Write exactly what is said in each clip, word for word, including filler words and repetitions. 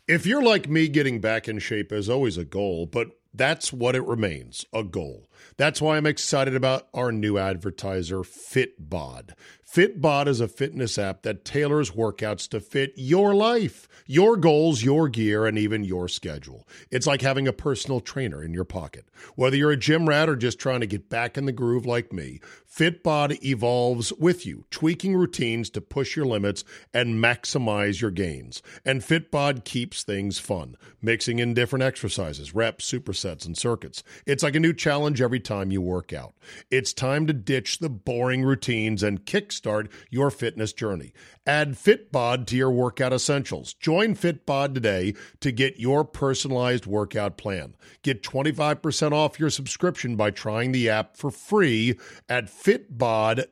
If you're like me, getting back in shape is always a goal, but that's what it remains, a goal. That's why I'm excited about our new advertiser, Fitbod. Fitbod is a fitness app that tailors workouts to fit your life, your goals, your gear, and even your schedule. It's like having a personal trainer in your pocket. Whether you're a gym rat or just trying to get back in the groove like me, Fitbod evolves with you, tweaking routines to push your limits and maximize your gains. And Fitbod keeps things fun, mixing in different exercises, reps, supersets, and circuits. It's like a new challenge every time you work out. It's time to ditch the boring routines and kickstart your fitness journey. Add Fitbod to your workout essentials. Join Fitbod today to get your personalized workout plan. Get twenty-five percent off your subscription by trying the app for free at fitbod.me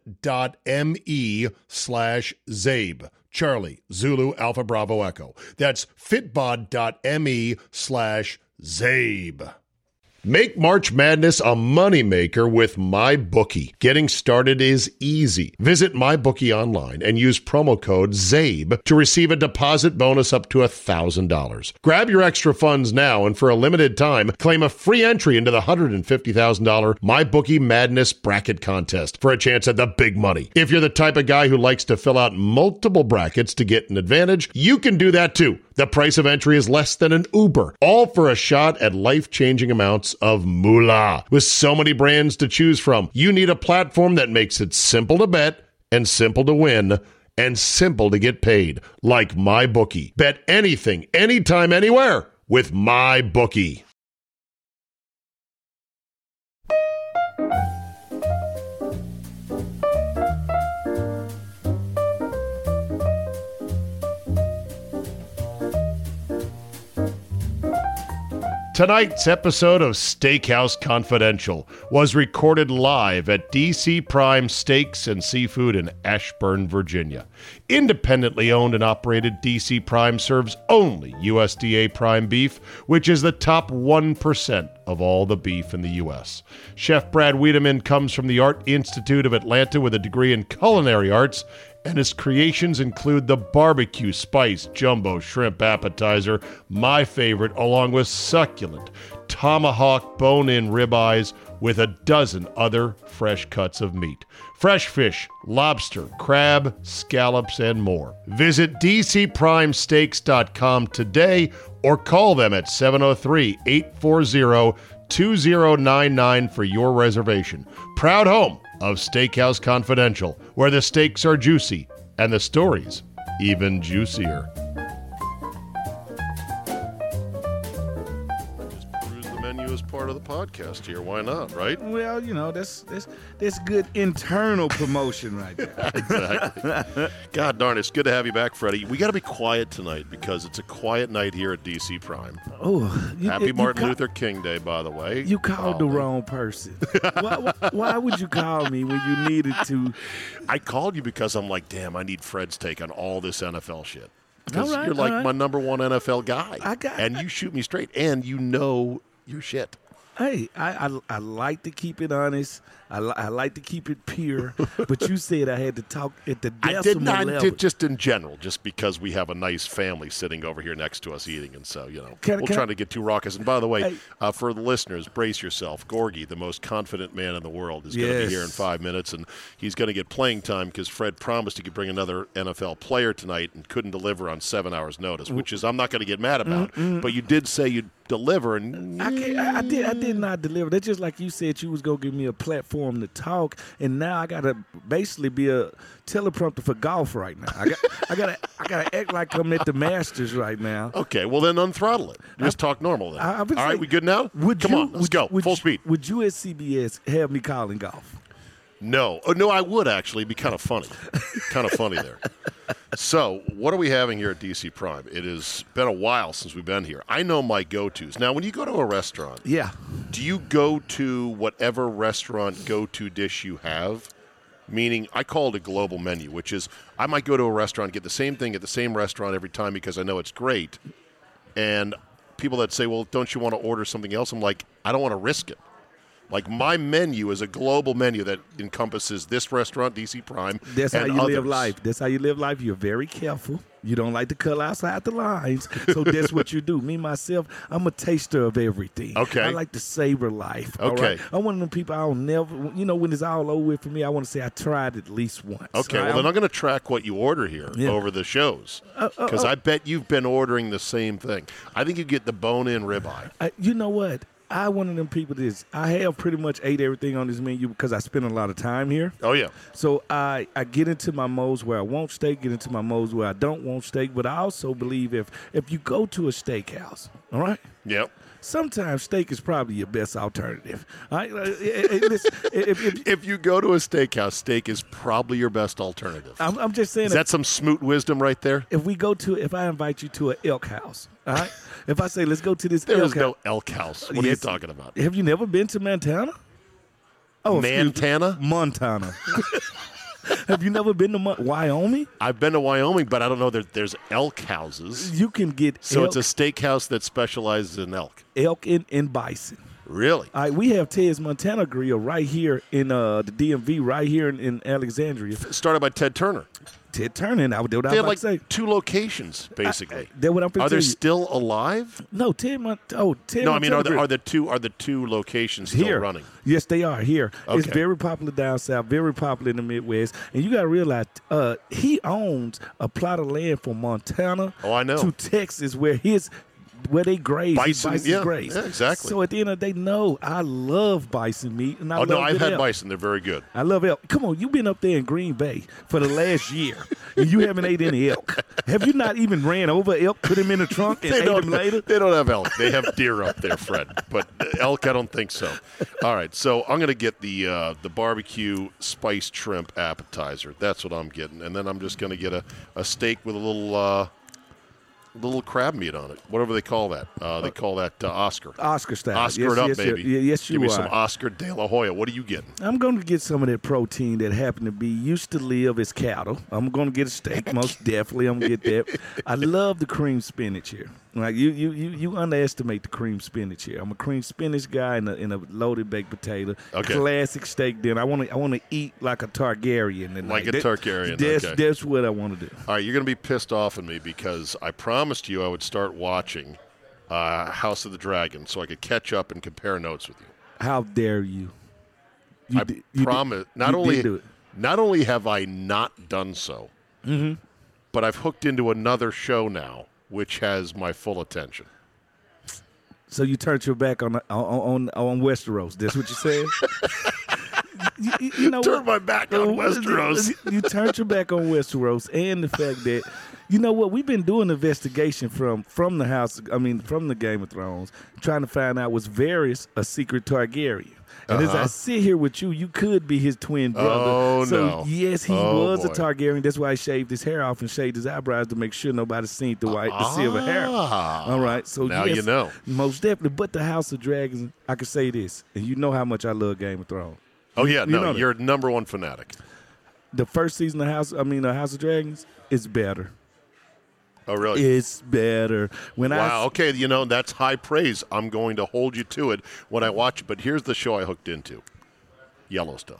slash Zabe. Charlie, Zulu, Alpha, Bravo, Echo. That's fitbod.me slash Zabe. Make March Madness a moneymaker with MyBookie. Getting started is easy. Visit MyBookie online and use promo code ZABE to receive a deposit bonus up to one thousand dollars. Grab your extra funds now and for a limited time, claim a free entry into the one hundred fifty thousand dollars MyBookie Madness Bracket Contest for a chance at the big money. If you're the type of guy who likes to fill out multiple brackets to get an advantage, you can do that too. The price of entry is less than an Uber, all for a shot at life-changing amounts of moolah. With so many brands to choose from, you need a platform that makes it simple to bet and simple to win and simple to get paid, like MyBookie. Bet anything, anytime, anywhere with MyBookie. Tonight's episode of Steakhouse Confidential was recorded live at D C Prime Steaks and Seafood in Ashburn, Virginia. Independently owned and operated, D C Prime serves only U S D A prime beef, which is the top one percent of all the beef in the U S. Chef Brad Wiedemann comes from the Art Institute of Atlanta with a degree in culinary arts, and his creations include the barbecue spice jumbo shrimp appetizer, my favorite, along with succulent tomahawk bone-in ribeyes with a dozen other fresh cuts of meat. Fresh fish, lobster, crab, scallops, and more. Visit d c prime steaks dot com today or call them at seven oh three, eight four zero, two zero nine nine for your reservation. Proud home of Steakhouse Confidential, where the steaks are juicy and the stories even juicier. Just peruse the menu as part of the podcast here. Why not, right? Well, you know, that's that's that's good internal promotion right there. Exactly. God darn, it's good to have you back, Freddie. We got to be quiet tonight because it's a quiet night here at D C Prime. Oh, you, Happy you Martin ca- Luther King Day, by the way. You called the wrong person. why, why, why would you call me when you needed to? I called you because I'm like, damn, I need Fred's take on all this N F L shit. Because All right, you're like all right. my number one N F L guy. I got- and you shoot me straight, and you know your shit. Hey, I, I I like to keep it honest. I, li- I like to keep it pure. But you said I had to talk at the decimal I did not, level. did just in general, just because we have a nice family sitting over here next to us eating, and so, you know, Can I- we'll can try I- to get too raucous. And by the way, Hey. uh, for the listeners, brace yourself. Gorgie, the most confident man in the world, is going to Yes. be here in five minutes, and he's going to get playing time because Fred promised he could bring another N F L player tonight and couldn't deliver on seven hours' notice, which is I'm not going to get mad about. But you did say you'd deliver, and I, can't, I, I did. I did not deliver. That's just like you said. You was gonna give me a platform to talk, and now I gotta basically be a teleprompter for golf right now. I got. I gotta. I gotta act like I'm at the Masters right now. okay, well then unthrottle it. Just talk normal then. I- I would All say- right, we good now? Would Come you, on, let's would, go. Would Full you, speed. Would you at C B S have me calling golf? No. Oh, no, I would actually. It'd be kind of funny. kind of funny there. So, what are we having here at D C Prime? It has been a while since we've been here. I know my go-tos. Now, when you go to a restaurant, Yeah. do you go to whatever restaurant go-to dish you have? Meaning, I call it a global menu, which is I might go to a restaurant, get the same thing at the same restaurant every time because I know it's great. And people that say, well, don't you want to order something else? I'm like, I don't want to risk it. Like my menu is a global menu that encompasses this restaurant, D C Prime. That's and how you others. live life. That's how you live life. You're very careful. You don't like to cut outside the lines. So that's what you do. Me, myself, I'm a taster of everything. Okay. I like to savor life. Okay. All right? I'm one of them people I'll never, you know, when it's all over with for me, I want to say I tried at least once. Okay, All right? well, then I'm going to track what you order here Yeah. over the shows. Because uh, uh, I bet you've been ordering the same thing. I think you get the bone-in ribeye. I, you know what? I one of them people that is, I have pretty much ate everything on this menu because I spend a lot of time here. Oh, yeah. So I, I get into my modes where I want steak, get into my modes where I don't want steak. But I also believe if if you go to a steakhouse, all right, Yep. sometimes steak is probably your best alternative. All right? Uh, eh, eh, listen, if, if, If you go to a steakhouse, steak is probably your best alternative. I'm, I'm just saying, Is that some smoot wisdom right there? if we go to, if I invite you to an elk house, all right, if I say let's go to this There elk is house, no elk house. What Yes. are you talking about? have you never been to Montana? Oh, excuse me. Montana? Montana. Have you never been to Mon- Wyoming? I've been to Wyoming, but I don't know that there's elk houses. You can get So elk, it's a steakhouse that specializes in elk. elk and, and bison. Really? All right, we have Ted's Montana Grill right here in uh, the D M V, right here in, in Alexandria. Started by Ted Turner. Ted Turner, and I would what I They was have about like to say. two locations, basically. That's what I'm finna Are they tell you. still alive? No, Ted Mont. Oh, Ted. No, I mean, Montana are the, Grill. are the two are the two locations still here running? Yes, they are here. It's Okay. very popular down south, very popular in the Midwest, and you got to realize uh, he owns a plot of land from Montana Oh, I know. to Texas, where his where they graze, his Bison, bison's yeah, graze. yeah, exactly. So at the end of the day, no, I love bison meat, and I Oh love no, I've good had elk. bison. They're very good. I love elk. Come on, you've been up there in Green Bay for the last year, and you haven't ate any elk. Have you not even ran over elk, put him in the trunk, and They ate don't. him later? They don't have elk. They have deer up there, Fred. But elk, I don't think so. All right, so I'm gonna get the uh, the barbecue spiced shrimp appetizer. That's what I'm getting, and then I'm just gonna get a, a steak with a little. Uh, Little crab meat on it, whatever they call that. Uh, they call that uh, Oscar. Oscar style. Oscar yes, it up, yes, baby. Yes, yes you Give me are. some Oscar De La Hoya. What are you getting? I'm going to get some of that protein that happened to be used to live as cattle. I'm going to get a steak, most definitely. I'm going to get that. I love the cream spinach here. Like you, you, you, you underestimate the cream spinach here. I'm a cream spinach guy and a, and a loaded baked potato. Okay. Classic steak dinner. I want to, I want to eat like a Targaryen tonight. Like a That- Targaryen, That's okay. that's what I want to do. All right, you're going to be pissed off at me because I promised you I would start watching uh, House of the Dragon so I could catch up and compare notes with you. How dare you? You I did- you did- promise. Not you only did do it. not only have I not done so, Mm-hmm. but I've hooked into another show now, which has my full attention. So you turned your back on on on, on Westeros. That's what you said. you, you, you know Turn what? my back on Uh, Westeros. You, you turned your back on Westeros, and the fact that you know what we've been doing investigation from from the house. I mean, from the Game of Thrones, trying to find out was Varys a secret Targaryen. And as I Uh-huh. sit here with you, you could be his twin brother. Oh, so no. yes, he Oh, was a boy. Targaryen. That's why he shaved his hair off and shaved his eyebrows to make sure nobody seen the white, the silver hair. Ah. All right, so Now yes, you know. most definitely. But the House of Dragons, I can say this, and you know how much I love Game of Thrones. Oh yeah, You no, know that. you're number one fanatic. The first season of House, I mean, the House of Dragons, is better. Oh really? It's better. When Wow. I Okay, you know that's high praise. I'm going to hold you to it when I watch it. But here's the show I hooked into: Yellowstone.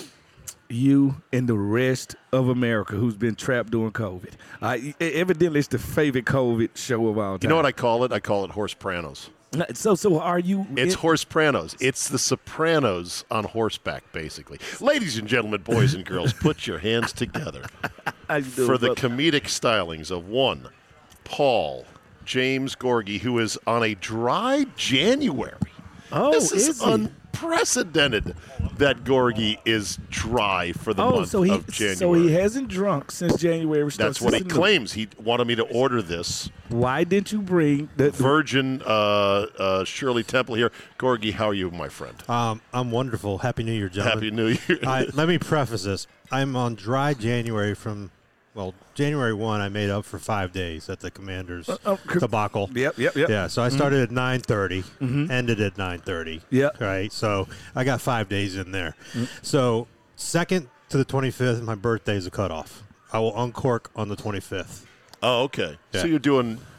you and the rest of America who's been trapped during COVID, I, evidently it's the favorite COVID show of all time. You know what I call it? I call it Horse Pranos. So, so are you? It's in- Horse Pranos. It's the Sopranos on horseback, basically. Ladies and gentlemen, boys and girls, put your hands together How you doing, for the brother? comedic stylings of one, Paul James Gorgie, who is on a dry January. Oh, this is, is he? unprecedented that Gorgie is dry for the Oh, month so he of January. so he hasn't drunk since January. That's what he Since- claims. He wanted me to order this. Why didn't you bring the, the Virgin uh, uh, Shirley Temple here. Gorgie, how are you, my friend? Um, I'm wonderful. Happy New Year, gentlemen. Happy New Year. I, let me preface this. I'm on dry January from, well, January first, I made up for five days at the Commanders oh, cr- debacle. Yep, yep, yep. Yeah, so I started at nine thirty, ended at nine thirty. Yep. Right, so I got five days in there. So second to the twenty-fifth, my birthday is a cutoff. I will uncork on the twenty-fifth. Oh, okay. Yeah. So you're doing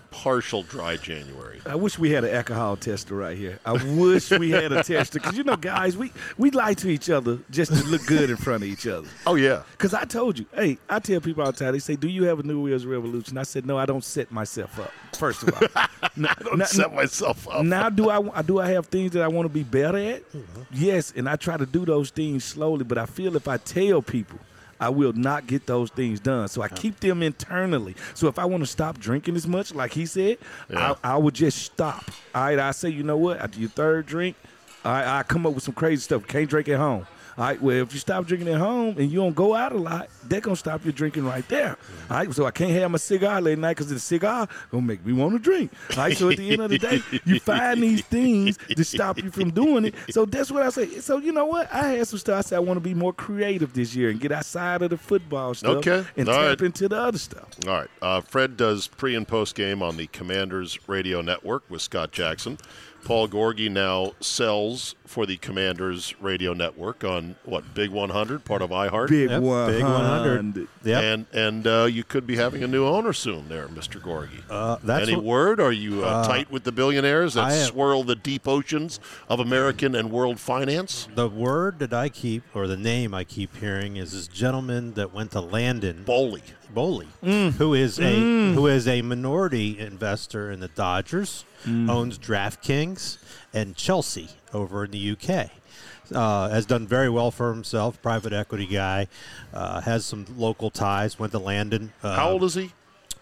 partial dry January. I wish we had an alcohol tester right here. I wish we had a tester because, you know, guys, we, we lie to each other just to look good in front of each other. Oh, yeah. Because I told you, hey, I tell people all the time, they say, do you have a New Year's revolution? I said, no, I don't set myself up, first of all. now, I don't now, set myself up. Now, do I, do I have things that I want to be better at? Mm-hmm. Yes, and I try to do those things slowly, but I feel if I tell people, I will not get those things done. So I keep them internally. So if I want to stop drinking as much, like he said, Yeah. I, I would just stop. All right, I say, you know what? After your third drink, I, I come up with some crazy stuff. Can't drink at home. All right, well, if you stop drinking at home and you don't go out a lot, they're going to stop your drinking right there. All right, so I can't have my cigar late night because the cigar going to make me want to drink. All right, so at the end of the day, you find these things to stop you from doing it. So that's what I say. So you know what? I had some stuff. I said I want to be more creative this year and get outside of the football stuff Okay, and all tap right. into the other stuff. All right. Uh, Fred does pre and post game on the Commanders Radio Network with Scott Jackson. Paul Gorgie now sells for the Commanders Radio Network on, what, Big one hundred, part of iHeart? Big Yep, one Big one hundred. Yep. And and uh, you could be having a new owner soon there, Mister Gorgie. Uh, that's Any what- word? Are you uh, tight with the billionaires that I am- swirl the deep oceans of American and world finance? The word that I keep, or the name I keep hearing, is this gentleman that went to Landon, Bowley. Bowley, who is a who is a minority investor in the Dodgers, owns DraftKings and Chelsea over in the U K. Uh, has done very well for himself, private equity guy, uh, has some local ties, went to Landon. Uh, How old is he?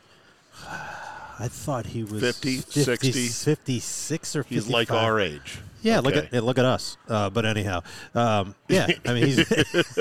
I thought he was fifty, fifty, sixty? fifty-six or fifty-five. He's like our age. Yeah, look Okay. at yeah, look at us. Uh, but anyhow, um, yeah, I mean, he's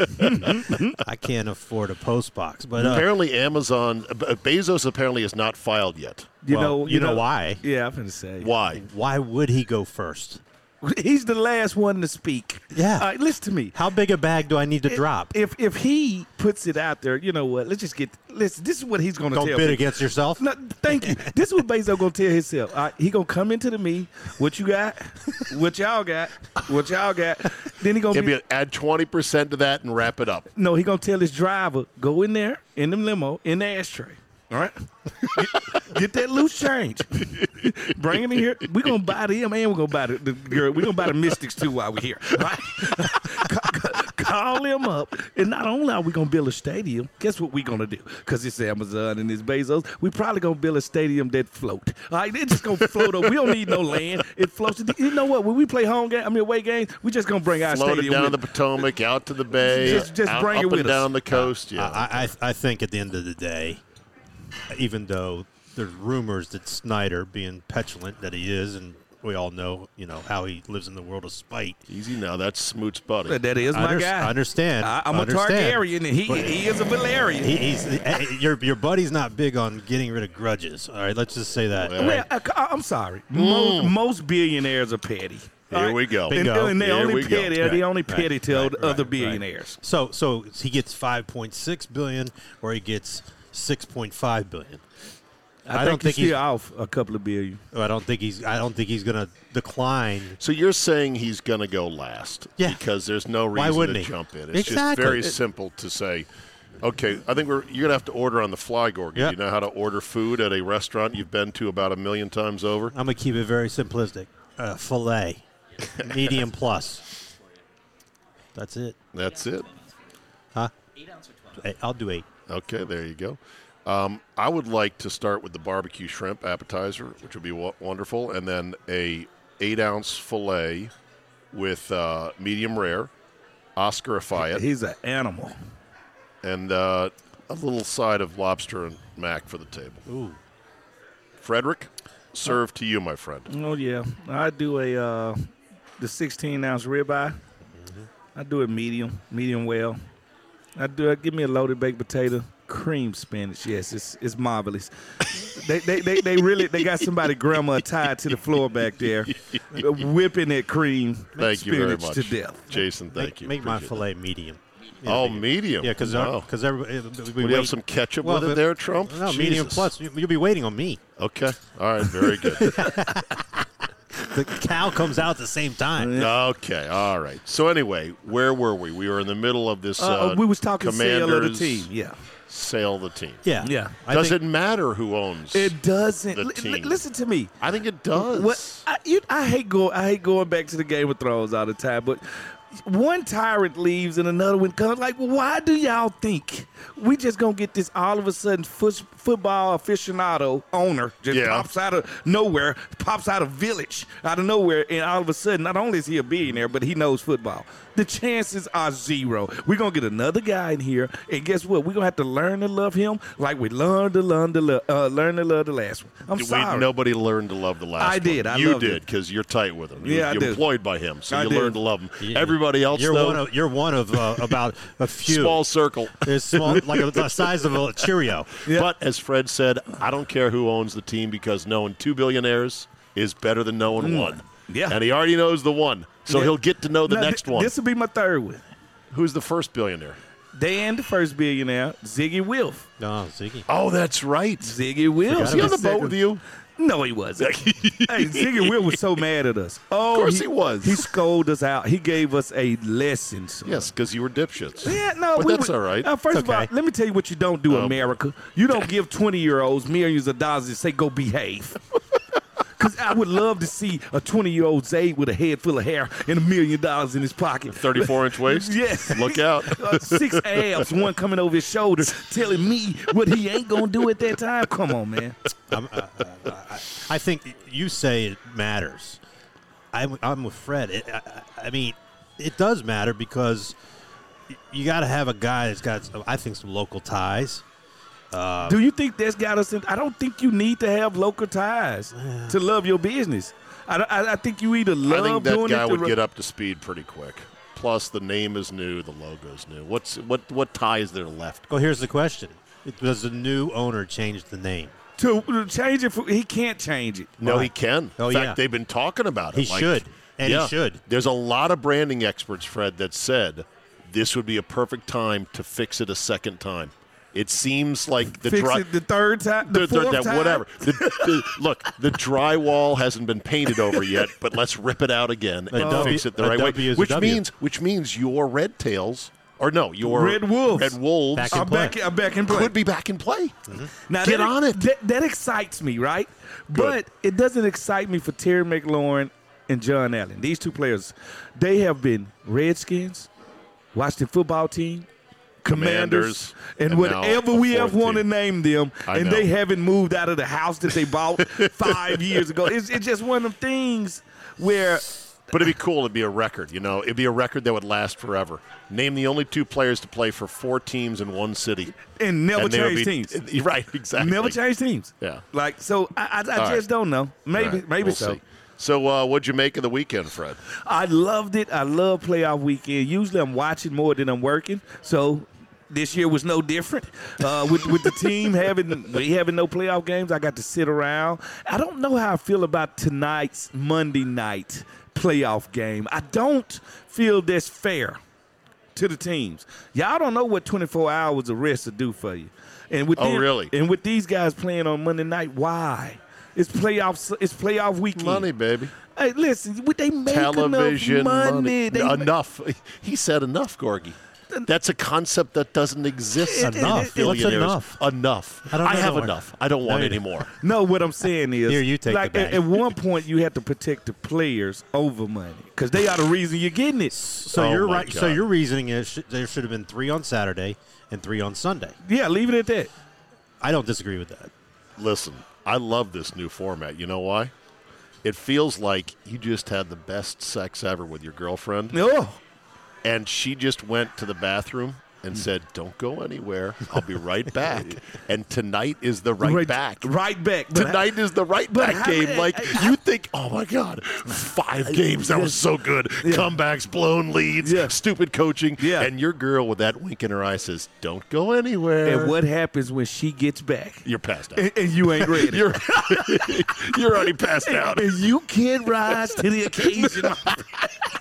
I can't afford a post box, but uh, Apparently Amazon, uh, Bezos apparently is not filed yet. You well, know, you know why? Yeah, I'm going to say. Why? Why would he go first? He's the last one to speak. Yeah. All right, listen to me. How big a bag do I need to drop? If if he puts it out there, you know what? Let's just get. Listen, this is what he's going to Don't tell. bid people. against yourself. No, thank you. This is what Bezos gonna tell himself. All right, he gonna come into the me. What you got? What y'all got? What y'all got? Then he gonna Can be, be add twenty percent to that and wrap it up. no. He gonna tell his driver go in there in them limo in the ashtray. All right, get, get that loose change. Bring it in here. We gonna buy them and we gonna buy the, the girl. We gonna buy the Mystics too while we here. All right? Call him up, and not only are we gonna build a stadium, guess what we gonna do? Because it's Amazon and it's Bezos. We probably gonna build a stadium that float. All right, it's just gonna float up. We don't need no land. It floats. You know what? When we play home game, I mean away games, we just gonna bring our Float it stadium down with the Potomac, out to the bay, Just- just out, bring up it with and us. down the coast. Yeah. I, I I think at the end of the day, even though there's rumors that Snyder, being petulant that he is, and we all know, you know, how he lives in the world of spite. Easy now. That's Smoot's buddy. That is my Under- guy. Understand? I, I'm understand. a Targaryen, and he But- he is a Valerian. He, he's eh, your your buddy's not big on getting rid of grudges. All right, let's just say that. Well, Well, I, I'm sorry. Most, most billionaires are petty. Here All we go. And, Bingo. and they Here only we go. petty. They're the Right, only petty right, to right, other right, right. billionaires. So so he gets five point six billion, or he gets six point five billion. I, I think don't think he's he's. still off a couple of billion. I don't think he's. I don't think he's going to decline. So you're saying he's going to go last? Yeah. Because there's no Why reason wouldn't to he? jump in. It's Exactly. just very It- simple to say, okay, I think we're you're going to have to order on the fly, Gorgon. Yeah. Do you know how to order food at a restaurant you've been to about a million times over? I'm going to keep it very simplistic. Uh, filet, medium plus. That's it. That's it. Huh? Hey, I'll do eight. Okay, there you go. Um, I would like to start with the barbecue shrimp appetizer, which would be w- wonderful, and then a eight ounce fillet with uh, medium rare, Oscarify it, He's an animal. and uh, a little side of lobster and mac for the table. Ooh. Frederick, serve to you, my friend. Oh yeah, I do a uh, the sixteen ounce ribeye. I do it medium, medium well. I do. Give me a loaded baked potato, cream spinach. Yes, it's it's marvelous. they, they they they really they got somebody grandma tied to the floor back there, whipping that cream Thank you very spinach much. to death. Jason, thank Make, you. make my Appreciate filet medium. that. Oh, medium. Yeah, because wow. because everybody. We Would you have some ketchup with it there, Trump? No, medium Jesus. plus. You- You'll be waiting on me. Okay. All right. Very good. The cow comes out at the same time. Okay. All right. So anyway, where were we? We were in the middle of this. Uh, Uh, we was talking sale of the Commanders team. Yeah. sail the team. Yeah. Yeah. I Does think- it matter who owns It doesn't. the L- team? l- listen to me. I think it does. What I, you, I hate going. I hate going back to the Game of Thrones all the time. But one tyrant leaves and another one comes. Like, well, why do y'all think we just gonna get this all of a sudden foot, football aficionado owner just Yeah. pops out of nowhere, pops out of village, out of nowhere, and all of a sudden, not only is he a billionaire, but he knows football. The chances are zero. We're gonna get another guy in here, and guess what? We're gonna have to learn to love him like we learned to learn to love, uh, learn to love the last one. I'm We- sorry. Nobody learned to love the last I one. did. I you loved did it. because you're tight with him. You, Yeah, I you're did. employed by him, so I you did. learned to love him. You- Everybody else, You're though, one of you're one of uh, about a few. small circle. It's small, like a, the size of a Cheerio. Yeah. But as Fred said, I don't care who owns the team because knowing two billionaires is better than knowing one. Yeah. And he already knows the one, so Yeah. he'll get to know the Now, next thi- one. This will be my third one. Who's the first billionaire? Dan, the first billionaire, Ziggy Wilf. No, Ziggy. Oh, that's right. Ziggy Wilf. Was he on the boat with you? No, he wasn't. hey, Ziggy Wilf was so mad at us. Oh, Of course he was. He scolded us out. He gave us a lesson. son. Yes, because you were dipshits. Yeah, no, But we that's would- all right. Uh, first It's of all, okay. let me tell you what you don't do, Um, America. You don't give twenty-year-olds millions of dollars and say, go behave. Because I would love to see a twenty-year-old Zayd with a head full of hair and a million dollars in his pocket. thirty-four inch waist? Yes. Look out. Uh, six abs, one coming over his shoulder, telling me what he ain't going to do at that time. Come on, man. I'm, uh, uh, I, I think you say it matters. I'm, I'm with Fred. It, I, I mean, it does matter because you got to have a guy that's got, I think, some local ties. Do you think that's got us in? I don't think you need to have local ties to love your business. I, I, I think you either love I think that doing guy it. would to, get up to speed pretty quick. Plus, the name is new, the logo's new. What's what? What ties there left? Well, here's the question. Does the new owner change the name? to, to change it. For, he can't change it. No, Why? he can. Oh, In fact, yeah. they've been talking about it. He Like, should. And he yeah, should. There's a lot of branding experts, Fred, that said this would be a perfect time to fix it a second time. It seems like the Fix dry, it the third time, the, the- the- fourth that- time. whatever. The, the, look, the drywall hasn't been painted over yet, but let's rip it out again and W- fix it the a right way. W is a Which W. means, which means your Red Tails, or no, your Red Wolves. Red Wolves Back in I'm play. back. I'm back in play. could be back in play. Now, Get that, on it. That, that excites me, right? Good. But it doesn't excite me for Terry McLaurin and John Allen. These two players, they have been Redskins, Washington football team, Commanders, Commanders, and, and whatever now a we have fourth want to team. name them, I and know. they haven't moved out of the house that they bought five years ago. It's, it's just one of them things where But it'd be cool. It'd be a record, you know. It'd be a record that would last forever. Name the only two players to play for four teams in one city. and never And they would change be- teams. Right, exactly. Never change teams. Yeah. Like so, I, I, I All just right. don't know. Maybe, All right, maybe we'll so. see. So, uh, what'd you make of the weekend, Fred? I loved it. I love playoff weekend. Usually I'm watching more than I'm working. So this year was no different. Uh, with with the team having we having no playoff games, I got to sit around. I don't know how I feel about tonight's Monday night playoff game. I don't feel that's fair to the teams. Y'all don't know what twenty-four hours of rest will do for you. And with Oh, them- really? And with these guys playing on Monday night, why? It's playoffs. It's playoff weekend. Money, baby. Hey, listen, would they make Television enough money? money. They- Enough. He said enough, Gorgie. That's a concept that doesn't exist. It- it- Enough. it- What's Billionaires. enough? Enough. I don't know have that word. enough. I don't want No, you any don't. more. No, what I'm saying is, Here, you take like the at, bag. at one point you had to protect the players over money because they are the reason you're getting it. So Oh, you're my right. So God. your reasoning is sh- there should have been three on Saturday and three on Sunday. Yeah, leave it at that. I don't disagree with that. Listen, I love this new format. You know why? It feels like you just had the best sex ever with your girlfriend, No, and she just went to the bathroom and said, "Don't go anywhere. I'll be right back." And tonight is the right, back. right back. But Tonight is the right but back how game. many- Like I- you think, oh my God, five games that was so good. Comebacks, blown leads, Yeah. stupid coaching, Yeah. and your girl with that wink in her eye says, "Don't go anywhere." And what happens when she gets back? You're passed out. And, and you ain't ready. You're you're already passed out. and you can't rise to the occasion.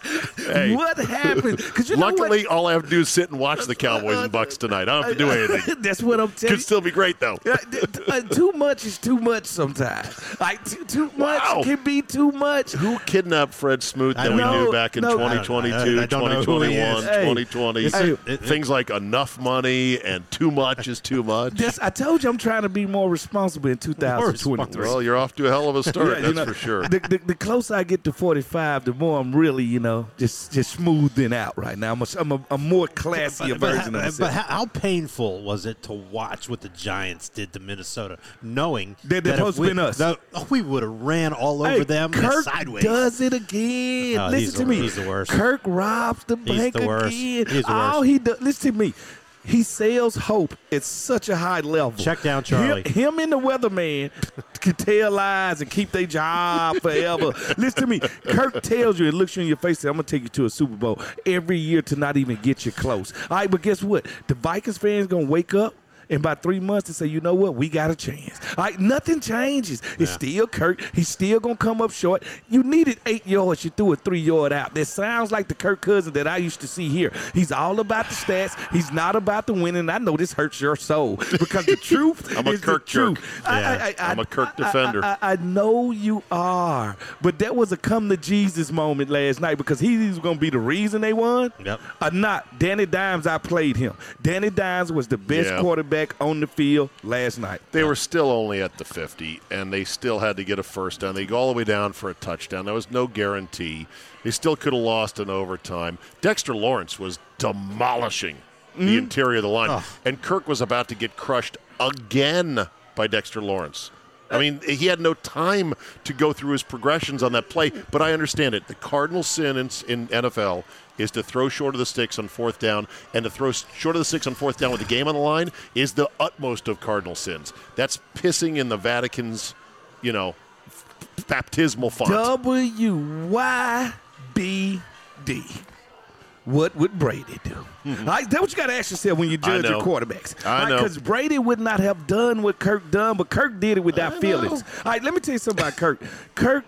Hey. What happened? Because you know Luckily, what? all I have to do is sit and watch the Cowboys and Bucks tonight. I don't have to do anything. That's what I'm telling you. Could still be great, though. Uh, t- t- uh, too much is too much sometimes. Like too, too much Wow. can be too much. Who kidnapped Fred Smoot I that don't we know. knew back in No. twenty twenty-two, I- I don't know who he is. twenty twenty-one, Hey. twenty twenty? It's a- it- Things like enough money and too much is too much. That's, I told you I'm trying to be more responsible in two thousand twenty-three. Well, you're off to a hell of a start, Yeah, that's you know, for sure. The, the, the closer I get to forty-five, the more I'm really, you know, just just smoothing out right now. I'm a, I'm a, a more classier But, but, version how, of but myself. how, how painful was it to watch what the Giants did to Minnesota, knowing They're that if supposed to we, win us. that- oh, we would have ran all over Hey, them and Kirk sideways. does it again. Oh, he's listen to the- me. he's the worst. Kirk robs the He's bank the worst. again. He's the All worst. he does, listen to me. He sells hope at such a high level. Check down, Charlie. Him, him and the weatherman can tell lies and keep their job forever. Listen to me. Kirk tells you and looks you in your face and says, I'm going to take you to a Super Bowl every year to not even get you close. All right, but guess what? The Vikings fans going to wake up in about three months and say, you know what? We got a chance. All right, nothing changes. It's still Kirk. He's still going to come up short. You needed eight yards. You threw a three-yard out. That sounds like the Kirk Cousins that I used to see here. He's all about the stats. He's not about the winning. I know this hurts your soul because the truth I'm a is Kirk the truth. jerk. I- Yeah. I, I, I'm a Kirk I- I- defender. I, I, I know you are, but that was a come-to-Jesus moment last night because he was going to be the reason they won Yep. or not. Danny Dimes outplayed him. Danny Dimes was the best Yeah. quarterback on the field last night. They were still only at the fifty, and they still had to get a first down. They go all the way down for a touchdown. There was no guarantee. They still could have lost in overtime. Dexter Lawrence was demolishing the interior of the line, and Kirk was about to get crushed again by Dexter Lawrence. I mean, he had no time to go through his progressions on that play, but I understand it. The cardinal sin in, in N F L is to throw short of the sticks on fourth down, and to throw short of the sticks on fourth down with the game on the line is the utmost of cardinal sins. That's pissing in the Vatican's, you know, baptismal font. W Y B D. What would Brady do? Mm-hmm. All right, that's what you got to ask yourself when you judge your know. quarterbacks. I know. Because Brady would not have done what Kirk done, but Kirk did it without I feelings. know. All right, let me tell you something about Kirk. Kirk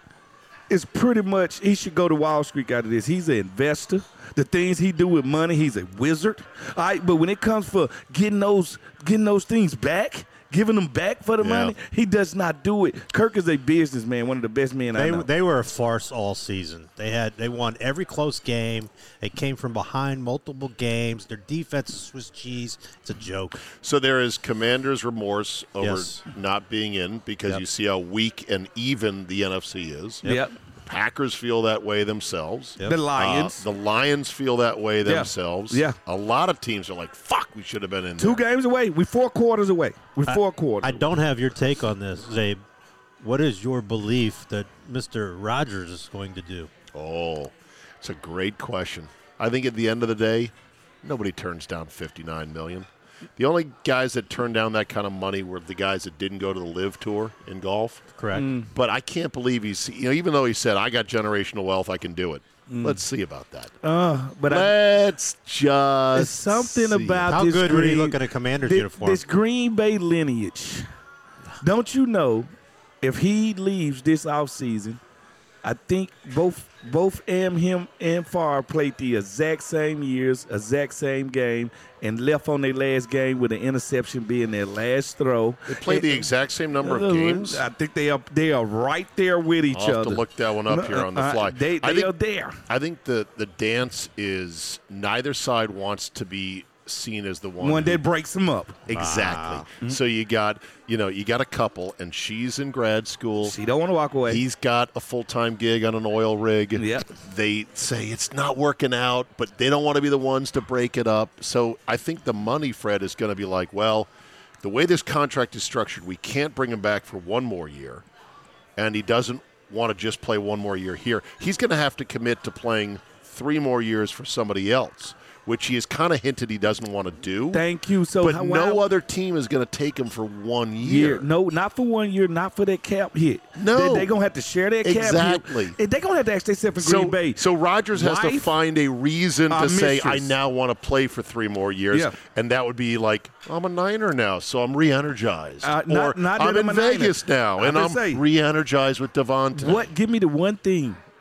is pretty much, he should go to Wall Street out of this. He's an investor. The things he do with money, he's a wizard. All right, but when it comes for getting those getting those things back, giving them back for the Yeah. money, he does not do it. Kirk is a businessman, one of the best men I They, know. they were a farce all season. They had they won every close game. They came from behind multiple games. Their defense is Swiss cheese. It's a joke. So there is commander's remorse over Yes. not being in because Yep. you see how weak and even the N F C is. Yep. Packers feel that way themselves. Yep. The Lions. Uh, the Lions feel that way themselves. Yeah. A lot of teams are like, fuck, we should have been in Two there. games away. We four quarters away. We four quarters. I don't have your take on this, Zabe. What is your belief that Mister Rogers is going to do? Oh, it's a great question. I think at the end of the day, nobody turns down fifty-nine million dollars. The only guys that turned down that kind of money were the guys that didn't go to the Live Tour in golf. Correct. But I can't believe he's, you know, even though he said, I got generational wealth, I can do it. Let's see about that. Uh, but I, Let's just there's something see. about How this good would he Green- look in a Commander's thi- uniform? This Green Bay lineage. Don't you know if he leaves this offseason, I think both both Am him and Favre played the exact same years, exact same game, and left on their last game with an interception being their last throw. They played the And- exact same number of games. I think they are they are right there with each I'll have other. to look that one up here on the Uh, fly. They, I they think, are there. I think the, the dance is neither side wants to be seen as the one, One who- that breaks them up. exactly. So you got you know you got a couple, and she's in grad school. She don't want to walk away. He's got a full time gig on an oil rig. Yep. They say it's not working out, but they don't want to be the ones to break it up. So I think the money, Fred, is going to be like, well, the way this contract is structured, we can't bring him back for one more year, and he doesn't want to just play one more year here. He's going to have to commit to playing three more years for somebody else, which he has kind of hinted he doesn't want to do. Thank you. So but how- no why- other team is going to take him for one year. year. No, not for one year, not for that cap hit. No. They're they going to have to share that cap Exactly. hit. They're going to have to ask themselves in So, Green Bay. so Rogers has to wife, find a reason uh, to say, I mistress. now want to play for three more years. Yeah. And that would be like, I'm a Niner now, so I'm re-energized. Uh, or not- not that I'm in I'm a Niner. Vegas now, I'm and gonna I'm say, re-energized with Devontae. What? Give me the one thing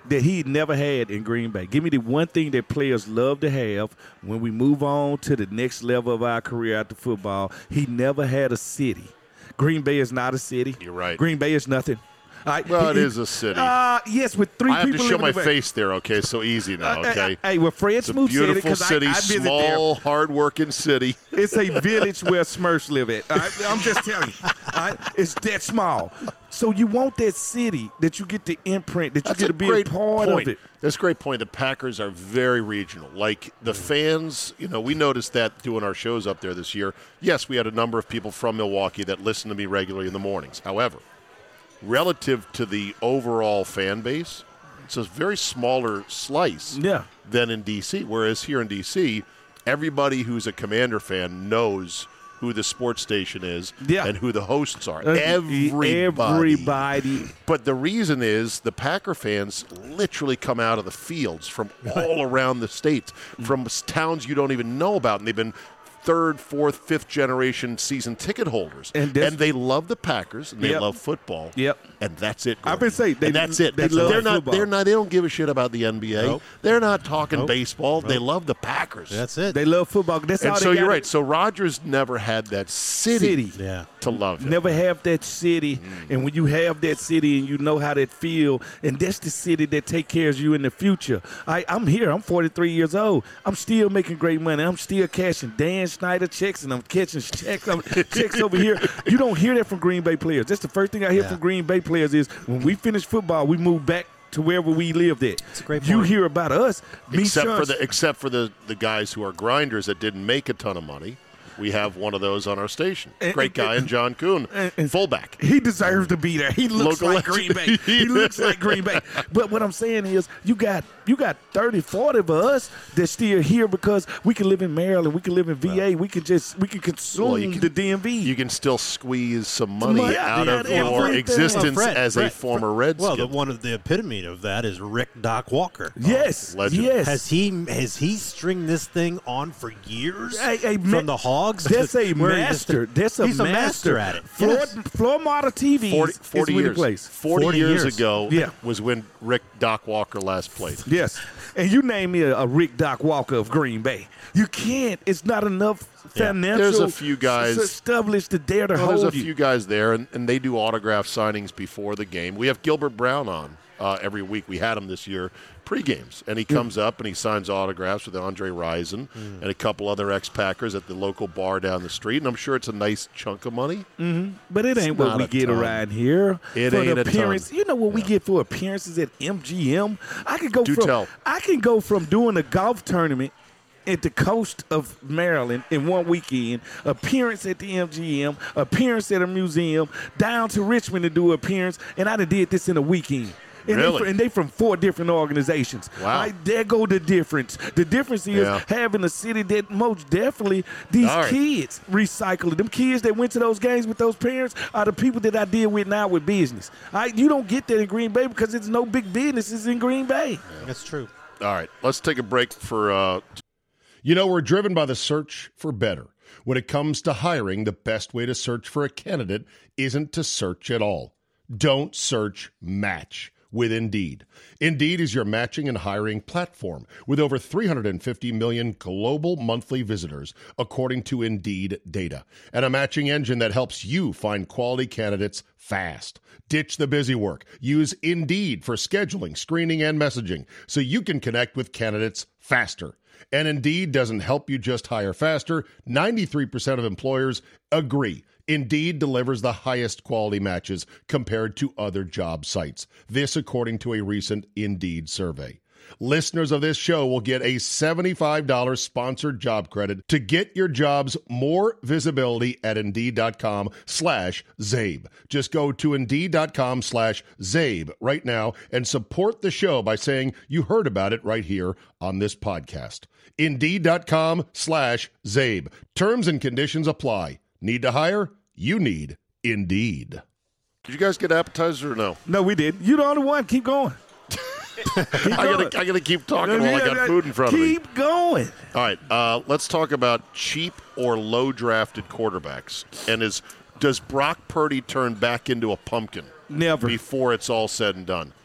that he never had in Green Bay. Give me the one thing that players love to have when we move on to the next level of our career after football. He never had a city. Green Bay is not a city. You're right. Green Bay is nothing. Right. Well, he, it is a city. Uh, yes, with three I have people to show living my in the face there, okay? So easy now, Uh, okay? Hey, well, Fred It's a Smoot said it beautiful because I, city, I visit small, there. hard-working city. It's a village where Smurfs live at. All right? I'm just telling you. All right? It's that small. So you want that city that you get the imprint, that you That's get a to be great a part point. of it. That's a great point. The Packers are very regional. Like the fans, you know, we noticed that doing our shows up there this year. Yes, we had a number of people from Milwaukee that listen to me regularly in the mornings. However, relative to the overall fan base, it's a very smaller slice Yeah. than in D C. Whereas here in D C, everybody who's a Commander fan knows who the sports station is Yeah. and who the hosts are. Uh, Everybody. Everybody. But the reason is the Packer fans literally come out of the fields from all around the states, from towns you don't even know about, and they've been third, fourth, fifth generation season ticket holders, And and, that's- they love the Packers and they Yep. love football. Yep. And that's it. I've Gordon. been saying, they- and that's it. they That's love they're not. football. They're not. They don't give a shit about the N B A. Nope. They're not talking Nope. baseball. They love the Packers. That's it. They love football. That's and all so they you're got. right. So Rodgers never had that city, City. yeah. to love him. Never have that city, and when you have that city and you know how that feel, and that's the city that take care of you in the future. I, I'm here. I'm forty-three years old. I'm still making great money. I'm still cashing Dan Snyder checks, and I'm catching checks, I'm, checks over here. You don't hear that from Green Bay players. That's the first thing I hear Yeah. from Green Bay players is when we finish football, we move back to wherever we lived at. That's a great You point. hear about us, me, except Sean, for the except for the the guys who are grinders that didn't make a ton of money. We have one of those on our station. And- Great guy, and John Kuhn, and- and- fullback. He deserves to be there. He looks Local like Green Bay. legend. He looks like Green Bay. But what I'm saying is you got you got thirty, forty of us that still here because we can live in Maryland, we can live in V A, we can just we can consume Well, you can- the D M V. You can still squeeze some money money out out of of your everything. existence Well, Fred, as a Fred, former Redskin. Well, the, one of the epitome of that is Rick Doc Walker. yes. legend. Yes. Has he has he stringed this thing on for years A- a from ma- the Hogs? That's to a where he just- master. That's a he's master. a master at it. Floor, Yes. floor model T V forty, is forty when he years. plays. forty, forty years, years. ago Yeah. was when Rick Doc Walker last played. Yes. And you name me a, a Rick Doc Walker of Green Bay. You can't. It's not enough Yeah. financial There's a few guys- s- established to dare to Well, hold there's a you. few guys there, and, and they do autograph signings before the game. We have Gilbert Brown on uh, every week. We had him this year pre-games, and he comes up and he signs autographs with Andre Rison Mm. and a couple other ex-Packers at the local bar down the street, and I'm sure it's a nice chunk of money. But it ain't what not we a get ton. around here. It for ain't the a ton. appearance. You know what we get for appearances at M G M? I could go Do from tell. I can go from doing a golf tournament at the coast of Maryland in one weekend, appearance at the M G M, appearance at a museum, down to Richmond to do an appearance, and I done did this in a weekend. And Really? They, fr- and they from four different organizations. Wow. Right, there go the difference. The difference is Yeah. having a city that most definitely these All right. kids recycle it. Them kids that went to those games with those parents are the people that I deal with now with business. All right, you don't get that in Green Bay because it's no big businesses in Green Bay. That's true. All right, let's take a break for. Uh, You know, we're driven by the search for better. When it comes to hiring, the best way to search for a candidate isn't to search at all. Don't search, match with Indeed. Indeed is your matching and hiring platform with over three hundred fifty million global monthly visitors, according to Indeed data, and a matching engine that helps you find quality candidates fast. Ditch the busy work. Use Indeed for scheduling, screening, and messaging so you can connect with candidates faster. And Indeed doesn't help you just hire faster. ninety-three percent of employers agree. Indeed delivers the highest quality matches compared to other job sites. This according to a recent Indeed survey. Listeners of this show will get a seventy-five dollars sponsored job credit to get your jobs more visibility at Indeed.com slash Zabe. Just go to Indeed.com slash Zabe right now and support the show by saying you heard about it right here on this podcast. Indeed.com slash Zabe. Terms and conditions apply. Need to hire? You need Indeed. did you guys get appetizers or no? No, we did. You the only one. Keep going. Keep I going. gotta, I gotta keep talking while I got food in front of me. Keep going. All right, uh, let's talk about cheap or low drafted quarterbacks. And is does Brock Purdy turn back into a pumpkin Never. before it's all said and done?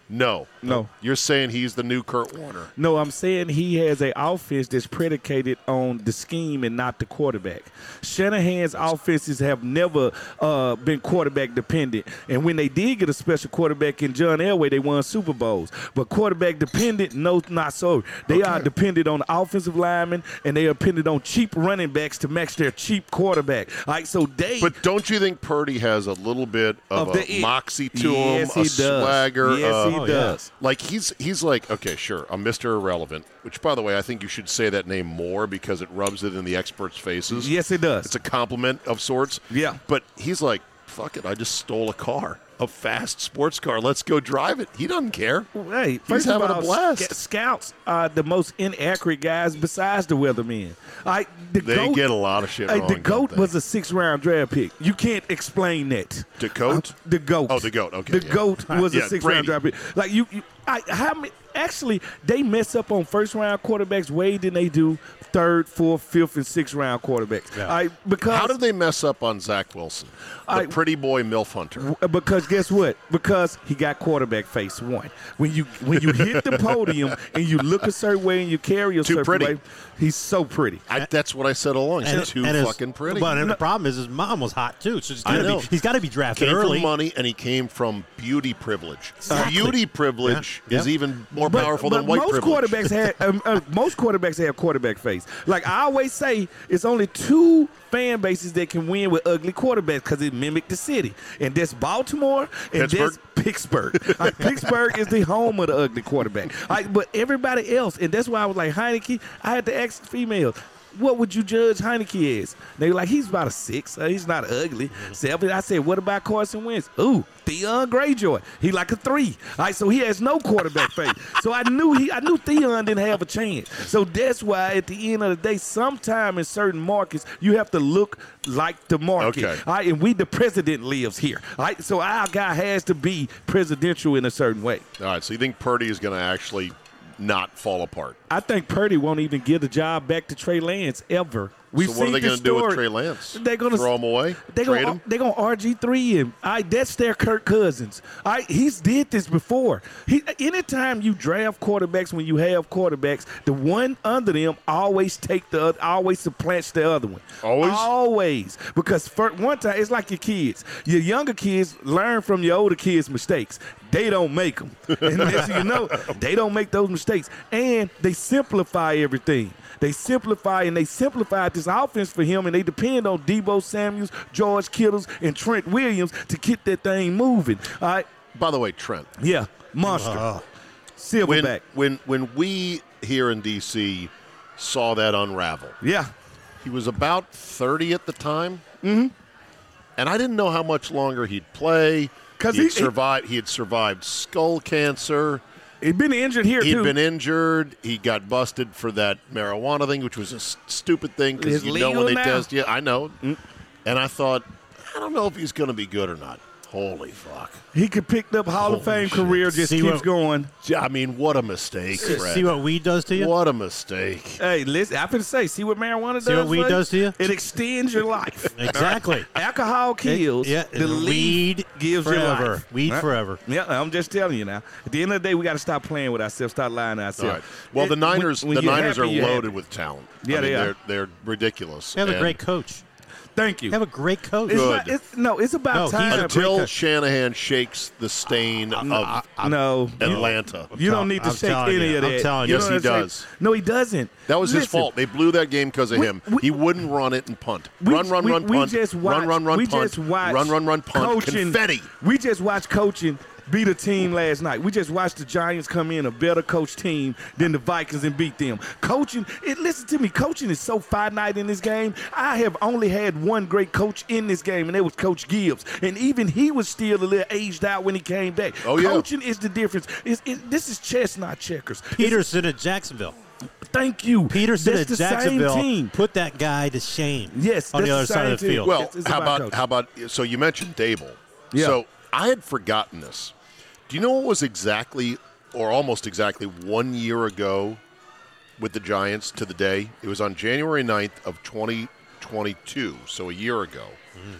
No. No. You're saying he's the new Kurt Warner. No, I'm saying he has an offense that's predicated on the scheme and not the quarterback. Shanahan's offenses have never uh, been quarterback dependent. And when they did get a special quarterback in John Elway, they won Super Bowls. But quarterback dependent, no, not so. They Okay. are dependent on the offensive linemen, and they are dependent on cheap running backs to match their cheap quarterback. All right, so they. But don't you think Purdy has a little bit of, Of a the it. moxie to Yes, him, he a does. swagger? Yes, uh, he Oh, does. Like he's he's like, okay, sure, I'm Mister Irrelevant, which, by the way, I think you should say that name more because it rubs it in the experts' faces. Yes, it does. It's a compliment of sorts. Yeah. But he's like, fuck it, I just stole a car, a fast sports car. Let's go drive it. He doesn't care. Hey, first having of a all, blast. sc- scouts are the most inaccurate guys besides the weathermen. All right, the They goat, get a lot of shit hey, wrong. the don't goat they? was a six-round draft pick. You can't explain that. The goat? Uh, the goat. Oh, the goat. Okay, The yeah. goat was Yeah, a six-round Brady. draft pick. Like you, you I, how many? Actually, they mess up on first-round quarterbacks way than they do third, fourth, fifth, and sixth-round quarterbacks. Yeah. All right, because How did they mess up on Zach Wilson, the I- pretty boy MILF hunter? Because guess what? Because he got quarterback face. One, when you when you hit the podium and you look a certain way and you carry a Too certain pretty. way, he's so pretty. I, that's what I said all along. He's too and his- fucking pretty. But and the problem is his mom was hot too, so he's I gotta know. be, he's got to be drafted came early. from money, and he came from beauty privilege. Exactly. Beauty privilege Yeah. is Yeah. even more But- powerful but than white most privilege. quarterbacks have um, uh, most quarterbacks have quarterback face. Like I always say, it's only two fan bases that can win with ugly quarterbacks because it mimicked the city, and that's Baltimore and Pittsburgh? that's Pittsburgh. Like, Pittsburgh is the home of the ugly quarterback. Like, but everybody else, and that's why I was like Heineke. I had to ask females, what would you judge Heineke as? They were like, he's about a six. Uh, he's not ugly. Seven. I said, what about Carson Wentz? Ooh, Theon Greyjoy. He like a three. All right, so he has no quarterback face. So I knew he, I knew Theon didn't have a chance. So that's why at the end of the day, sometime in certain markets, you have to look like the market. Okay. All right, and we, the president lives here. All right, so our guy has to be presidential in a certain way. All right, so you think Purdy is going to actually not fall apart? I think Purdy won't even give the job back to Trey Lance ever. We've so what are seen they this going to do with story. Trey Lance? They're gonna throw him away? They're Trade gonna him? they're gonna R G three him. All right, that's their Kirk Cousins. All right, he's did this before. He anytime you draft quarterbacks, when you have quarterbacks, the one under them always take the oth- always supplants the other one. Always? Always. Because for one time it's like your kids. Your younger kids learn from your older kids' mistakes. They don't make them. And as you know, they don't make those mistakes. And they simplify everything. They simplify, and they simplified this offense for him, and they depend on Debo Samuels, George Kittles, and Trent Williams to get that thing moving. All right? By the way, Trent, Yeah, monster. Uh, when, Silverback. when, when we here in D C saw that unravel, Yeah. he was about thirty at the time. Mm-hmm. And I didn't know how much longer he'd play. 'Cause He'd he- he- survived, he had survived skull cancer. He'd been injured here, He'd too. been injured. He got busted for that marijuana thing, which was a s- stupid thing because It's you know when legal they now. test you. I know. And I thought, I don't know if he's going to be good or not. Holy fuck. He could pick up Hall of Holy Fame shit. career, just See keeps what- going. I mean, what a mistake, Fred. see what weed does to you? What a mistake. Hey, listen, I'm going to say, see what marijuana does See what weed for does to you? It extends your life. Exactly. Alcohol kills. yeah, the leaf weed gives your forever. life. Weed Right? forever. Yeah, I'm just telling you now. At the end of the day, we got to stop playing with ourselves, stop lying to All ourselves. right. Well, It- the Niners, when- when the you're Niners happy, are you're loaded happy. with talent. Yeah, I mean, they are. They're, they're ridiculous. They have a And great coach. Thank you. They have a great coach. It's Good. not- it's- no, it's about No, he's time. a Until great- Shanahan shakes the stain of no, you- Atlanta. You don't need to I'm shake telling any you. of that. I'm telling You you. Yes, don't he have to shake- does. No, he doesn't. That was his Listen, fault. They blew that game because of We- him. we- he wouldn't run it and punt. We- run, run, we- run, we punt. just run, watched- run, run, we punt. just watched run, run, run, punt. coaching- Confetti. We just watched coaching beat a team last night. We just watched the Giants come in a better coach team than the Vikings and beat them. Coaching, it, listen to me, coaching is so finite in this game. I have only had one great coach in this game, and it was Coach Gibbs. And even he was still a little aged out when he came back. Oh, yeah. Coaching is the difference. It's, it, this is chess, not checkers. It's- Peterson at Jacksonville. thank you. Peterson That's at the Jacksonville same team. put that guy to shame. Yes, on the that's other the side same of the team. field. Well, It's- it's how about about coaching. how about so you mentioned Dable. Yeah. So I had forgotten this. Do you know what was exactly or almost exactly one year ago with the Giants to the day? It was on January ninth of twenty twenty-two, so a year ago.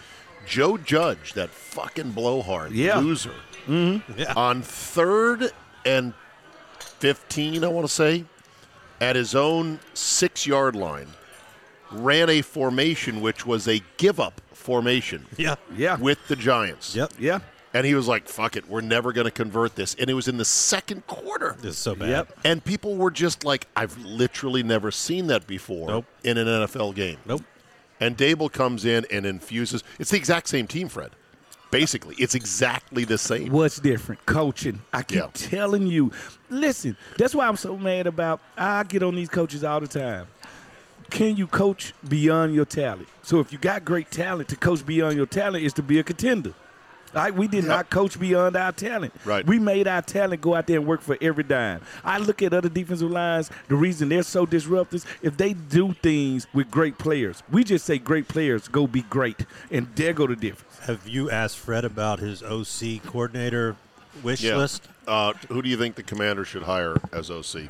Joe Judge, that fucking blowhard Yeah. loser, Yeah. on third and fifteen, I want to say, at his own six-yard line, ran a formation which was a give-up formation Yeah. Yeah. with the Giants. Yep. Yeah. And he was like, fuck it, we're never going to convert this. And it was in the second quarter. This is so bad. Yep. And people were just like, I've literally never seen that before Nope. in an N F L game. Nope. And Dable comes in and infuses. It's the exact same team, Fred. Basically, it's exactly the same. What's different? Coaching. I keep Yeah. telling you. Listen, that's why I'm so mad about. I get on these coaches all the time. Can you coach beyond your talent? So if you got great talent, to coach beyond your talent is to be a contender. Like, we did not coach beyond our talent. Right. We made our talent go out there and work for every dime. I look at other defensive lines, the reason they're so disruptive, if they do things with great players, we just say great players go be great, and there go the difference. Have you asked Fred about his O C coordinator wish Yeah. list? Uh, who do you think the commander should hire as O C?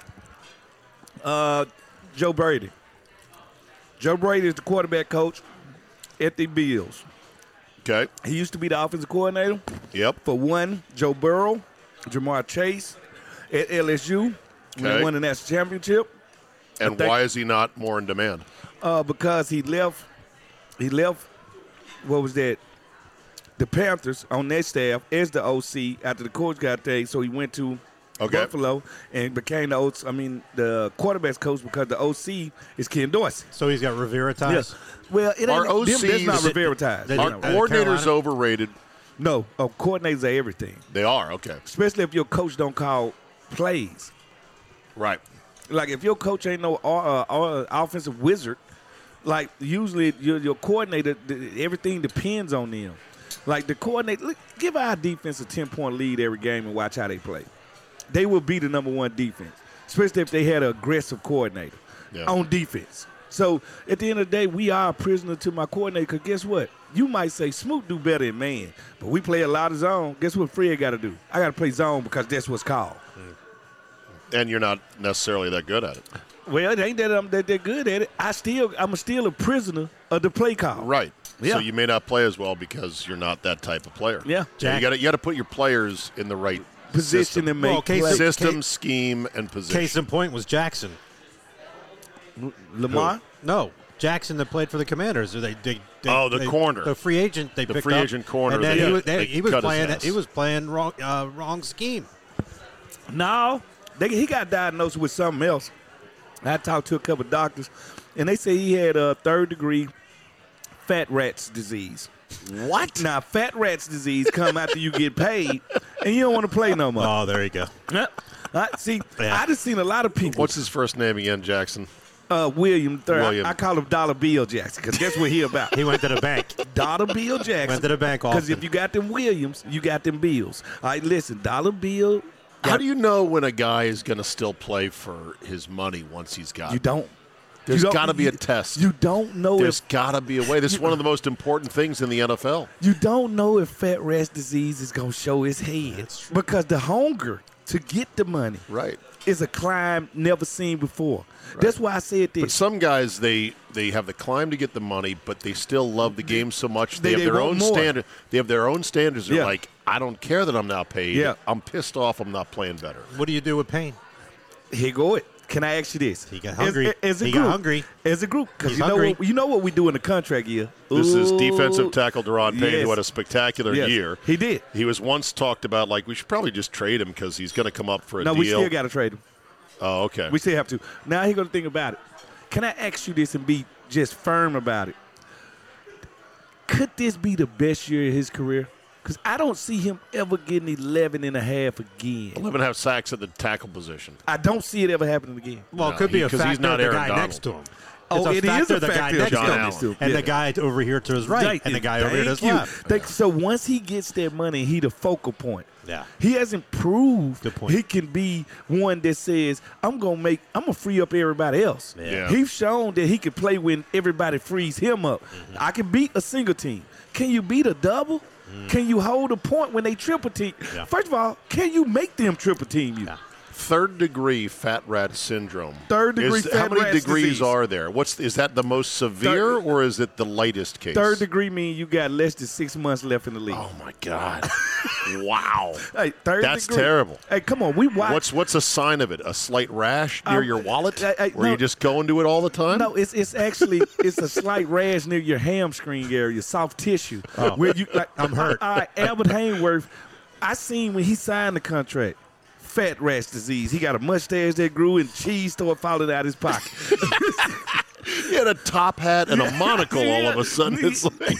Uh, Joe Brady. Joe Brady is the quarterback coach at the Bills. Okay. He used to be the offensive coordinator Yep. for one, Joe Burrow, Jamar Chase at L S U when Okay. they won the national championship. And think- why is he not more in demand? Uh, because he left, he left. What was that? The Panthers on their staff as the O C after the coach got there, so he went to Okay. Buffalo and became the O C, I mean the quarterbacks coach because the O C is Ken Dorsey. So he's got Rivera ties? Yes. Well, it ain't Our them, that's O Cs not that- Rivera ties. that- Are No. uh, coordinators Carolina? overrated? No, oh, coordinators are everything, They are. Okay. especially if your coach don't call plays. Right. Like if your coach ain't no uh, uh, offensive wizard, like usually your your coordinator, th- everything depends on them. Like the coordinator, look, give our defense a ten point lead every game and watch how they play. They will be the number one defense, especially if they had an aggressive coordinator Yeah. on defense. So at the end of the day, we are a prisoner to my coordinator. Because guess what? You might say Smoot do better in man, but we play a lot of zone. Guess what Fred got to do? I got to play zone because that's what's called. And you're not necessarily that good at it. Well, it ain't that I'm that they're good at it. I still, I'm still a prisoner of the play call. Right. Yeah. So you may not play as well because you're not that type of player. Yeah. And Jack- you got to you got to put your players in the right Position system. and make Well, case- plays. system, Case- scheme, and position. Case in point was Jackson. Lamar. No, Jackson that played for the Commanders. They, they, they, Oh, the they- corner. the free agent they The picked free up, agent corner And then that- he, was, they they- he was cut his playing. ass. He was playing wrong, uh, wrong scheme. No, they, he got diagnosed with something else. I talked to a couple of doctors, and they say he had a third degree fat rats disease. What? Now, fat rats disease come after you get paid, and you don't want to play no more. Oh, there you go. Uh, uh, see, Yeah. I just seen a lot of people. What's his first name again, Jackson? uh, William Third? William. I, I call him Dollar Bill Jackson because guess what he about? He went to the bank. Dollar Bill Jackson. Went to the bank Because often. if you got them Williams, you got them bills. All right, listen, Dollar Bill. How do you know when a guy is going to still play for his money once he's got You it? don't. There's you don't- got to be a you- test. You don't know There's if got to be a way. This is one of the most important things in the N F L. you don't know if fat rat's disease is gonna show its head because the hunger to get the money Right. is a climb never seen before. That's why I said But this. some guys, they they have the climb to get the money, but they still love the game so much. They, They- have they their want own more. standard. They have their own standards. They're Yeah. like, I don't care that I'm not paid. Yeah. I'm pissed off. I'm not playing better. What do you do with Payne? Here go it. Can I ask you this? He got hungry. As, as a He group, got hungry. As a group, because He's you know hungry. what you know what we do in the contract year. This is Ooh, defensive tackle Deron Payne, yes. who had a spectacular Yes, year. he did. He was once talked about like we should probably just trade him because he's going to come up for a No, deal. we still got to trade him. oh, okay. We still have to. Now here go the thing about it. Can I ask you this and be just firm about it? Could this be the best year of his career? Because I don't see him ever getting eleven and a half again. eleven and a half sacks at the tackle position. I don't see it ever happening again. Well, No, it could be he- a 'cause factor he's not of the Aaron guy Donald. next to him. Oh, It's it is a factor of the factor guy of next John to him, Allen. and Yeah. the guy over here to his right, Thank and the you. guy over here to his Thank you. left. Thank- so once he gets that money, he the focal point. Yeah. He hasn't proved Good point. he can be one that says, I'm gonna make I'm gonna free up everybody else. Yeah. He's shown that he can play when everybody frees him up. Mm-hmm. I can beat a single team. Can you beat a double? Can you hold a point when they triple team? Mm. Yeah. First of all, can you make them triple team you? Yeah. Third degree fat rat syndrome. Third degree is, fat How many rat's degrees disease. are there? What's is that the most severe Third- or is it the lightest case? Third degree means you got less than six months left in the league. Oh my God! Wow. Hey, third That's degree. terrible. Hey, come on, we watch. What's what's a sign of it? A slight rash near Uh, your wallet, uh, uh, where no. you just go into it all the time? No, it's it's actually it's a slight rash near your hamstring area, soft tissue. Where you like, I'm hurt. All right, Albert Hayworth, I seen when he signed the contract, fat rash disease. He got a mustache that grew and cheese started falling out his pocket. He had a top hat and a monocle all of a sudden. Yeah. It's like